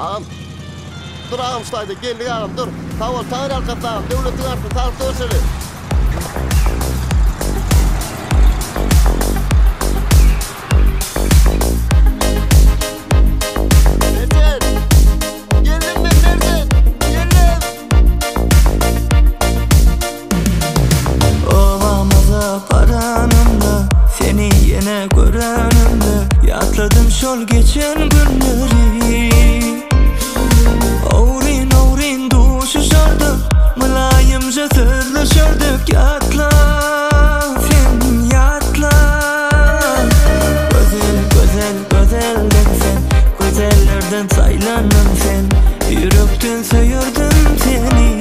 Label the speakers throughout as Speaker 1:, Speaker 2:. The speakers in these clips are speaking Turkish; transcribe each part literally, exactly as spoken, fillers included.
Speaker 1: Ağam. Dur ağam şulaydı. Geldik ağam dur. Tavol tağır alkapta ağam. Devletin artık tağır dörseli.
Speaker 2: Yatladım şol geçen günleri. Oğrin oğrin duşuşardık, mülayimce sözleşirdik. Yatla sen yatla. Güzel güzel güzeldin sen, güzellerden saylanın sen. Yürekten söyürdüm seni.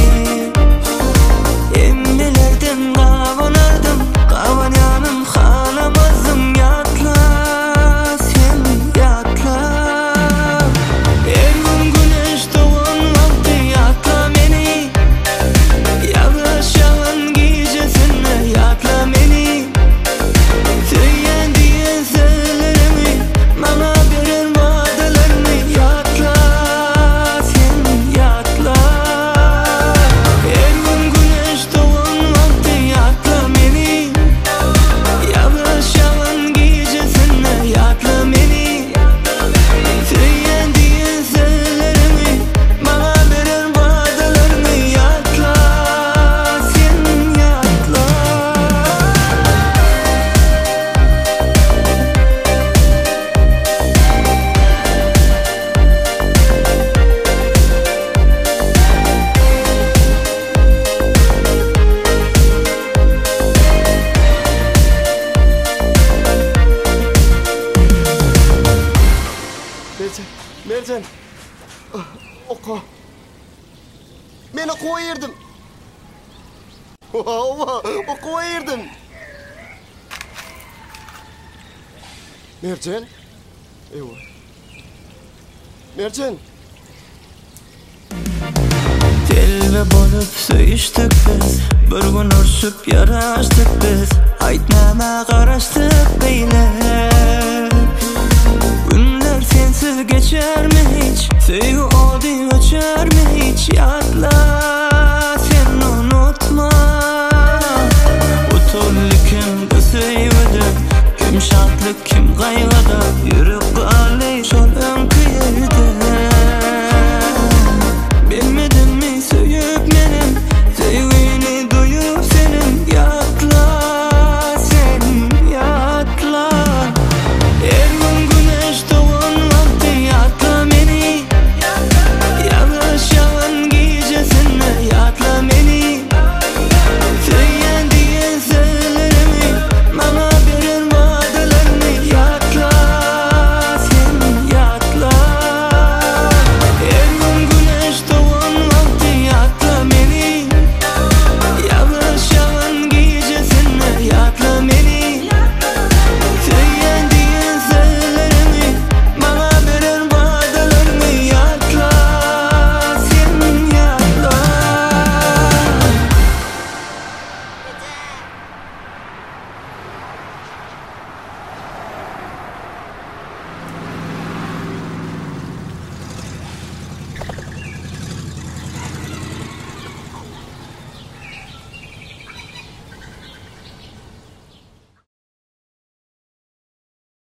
Speaker 2: Emnilerden kavanardım, kavan yanım kalamazdım. Yatla
Speaker 1: Mercan, oku. Men okuyayırdım. Ova, okuyayırdım. Mercan, evo. Mercan.
Speaker 2: Telve bolup söyüştük biz, bir gün urşup yaraştık biz. Aytnama qaraştık beyle. Günler sensiz geçer mi?